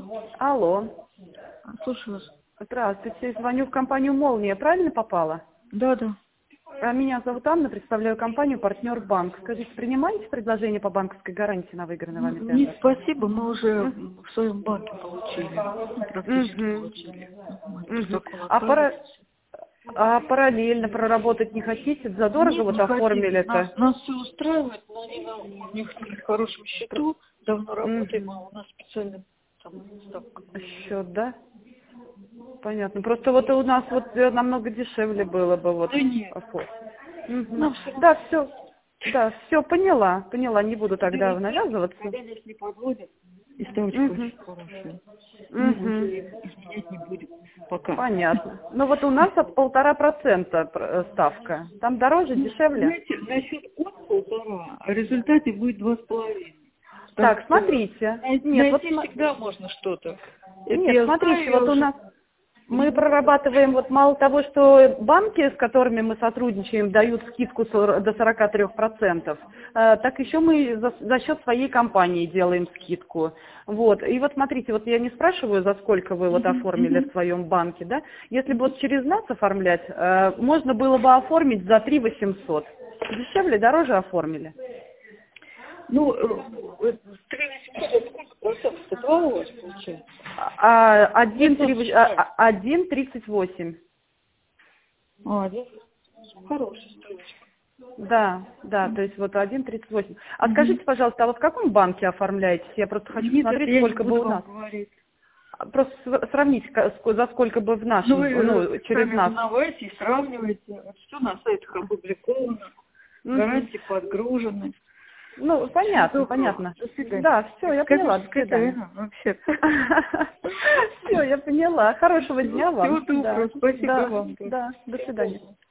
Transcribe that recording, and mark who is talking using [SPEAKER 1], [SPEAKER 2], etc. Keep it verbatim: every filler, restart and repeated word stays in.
[SPEAKER 1] Алло.
[SPEAKER 2] Слушаю вас.
[SPEAKER 1] Здравствуйте. Звоню в компанию «Молния». Правильно попала?
[SPEAKER 2] Да, да.
[SPEAKER 1] А меня зовут Анна, представляю компанию «Партнер Банк». Скажите, принимаете предложение по банковской гарантии на выигранный вами
[SPEAKER 2] Н- Нет,
[SPEAKER 1] тендер?
[SPEAKER 2] спасибо, мы уже
[SPEAKER 1] Мгм.
[SPEAKER 2] в своем банке получили. Ну, практически
[SPEAKER 1] Мгм.
[SPEAKER 2] получили. Мы
[SPEAKER 1] Мгм.
[SPEAKER 2] протокол
[SPEAKER 1] А,
[SPEAKER 2] отправили.
[SPEAKER 1] пара- а параллельно проработать не хотите? Задорого
[SPEAKER 2] Нет,
[SPEAKER 1] вот
[SPEAKER 2] не хотим.
[SPEAKER 1] оформили
[SPEAKER 2] Нас,
[SPEAKER 1] это?
[SPEAKER 2] нас все устраивает, но они на, у них на хорошем счету, давно работаем, а
[SPEAKER 1] Мгм.
[SPEAKER 2] у нас специально там ставка.
[SPEAKER 1] Счет, да? Понятно. Просто вот у нас вот э, намного дешевле было бы вот.
[SPEAKER 2] Да нет,
[SPEAKER 1] офо- Мгм.
[SPEAKER 2] нам все
[SPEAKER 1] Да,
[SPEAKER 2] равно.
[SPEAKER 1] все. Да, все, поняла, поняла, не буду тогда навязываться.
[SPEAKER 2] Когда нас не подводят, и ставочка
[SPEAKER 1] Мгм.
[SPEAKER 2] очень хорошая. Мы уже
[SPEAKER 1] Мгм.
[SPEAKER 2] их изменять не будем пока.
[SPEAKER 1] Понятно. Ну вот у нас от полтора процента пр- э, ставка. Там дороже,
[SPEAKER 2] Ну,
[SPEAKER 1] дешевле?
[SPEAKER 2] знаете, насчет от полтора, а в результате будет два с половиной. Так
[SPEAKER 1] Так,
[SPEAKER 2] что
[SPEAKER 1] смотрите.
[SPEAKER 2] най-
[SPEAKER 1] Нет, вот
[SPEAKER 2] найти
[SPEAKER 1] сма-
[SPEAKER 2] всегда можно что-то. Это
[SPEAKER 1] нет,
[SPEAKER 2] я знаю,
[SPEAKER 1] смотрите,
[SPEAKER 2] я
[SPEAKER 1] вот у
[SPEAKER 2] уже...
[SPEAKER 1] нас мы
[SPEAKER 2] Мгм.
[SPEAKER 1] прорабатываем, вот мало того, что банки, с которыми мы сотрудничаем, дают скидку сор- до сорока трёх процентов, э, так еще мы за, за счет своей компании делаем скидку. Вот. И вот смотрите, вот я не спрашиваю, за сколько вы вот
[SPEAKER 2] Мгм.
[SPEAKER 1] оформили в
[SPEAKER 2] Мгм.
[SPEAKER 1] своем банке, да? Если бы вот через нас оформлять, э, можно было бы оформить за три восемьсот. Дешевле, дороже оформили?
[SPEAKER 2] Ну, э, э, три восемьсот, это сколько процентов? Это два у вас получается?
[SPEAKER 1] А, один
[SPEAKER 2] Как
[SPEAKER 1] три
[SPEAKER 2] нас
[SPEAKER 1] вось- а,
[SPEAKER 2] считать?
[SPEAKER 1] а, один тридцать восемь.
[SPEAKER 2] А, один. Хорошая стрелочка.
[SPEAKER 1] Да, да, то есть вот один тридцать восемь. А
[SPEAKER 2] Мгм.
[SPEAKER 1] скажите, пожалуйста, а вот в каком банке оформляетесь? Я просто хочу
[SPEAKER 2] Нет, это
[SPEAKER 1] посмотреть,
[SPEAKER 2] я не
[SPEAKER 1] сколько бы
[SPEAKER 2] буду
[SPEAKER 1] у
[SPEAKER 2] вам
[SPEAKER 1] нас.
[SPEAKER 2] говорить.
[SPEAKER 1] А, просто св- сравнить, ка- ско- за сколько бы в
[SPEAKER 2] Ну,
[SPEAKER 1] нашем,
[SPEAKER 2] вы
[SPEAKER 1] ну,
[SPEAKER 2] э,
[SPEAKER 1] через
[SPEAKER 2] сами
[SPEAKER 1] нас.
[SPEAKER 2] узнавайте и сравнивайте. Все на сайтах опубликовано.
[SPEAKER 1] Мгм.
[SPEAKER 2] Гарантии подгружены.
[SPEAKER 1] Ну,
[SPEAKER 2] Всего
[SPEAKER 1] понятно,
[SPEAKER 2] доброго.
[SPEAKER 1] понятно.
[SPEAKER 2] До свидания.
[SPEAKER 1] Да, все, я поняла, до
[SPEAKER 2] Космическая
[SPEAKER 1] свидания.
[SPEAKER 2] тайна вообще.
[SPEAKER 1] Все, я поняла. Хорошего
[SPEAKER 2] Всего,
[SPEAKER 1] дня
[SPEAKER 2] всего
[SPEAKER 1] вам. Да,
[SPEAKER 2] доброго. Спасибо
[SPEAKER 1] да,
[SPEAKER 2] вам.
[SPEAKER 1] да, до свидания.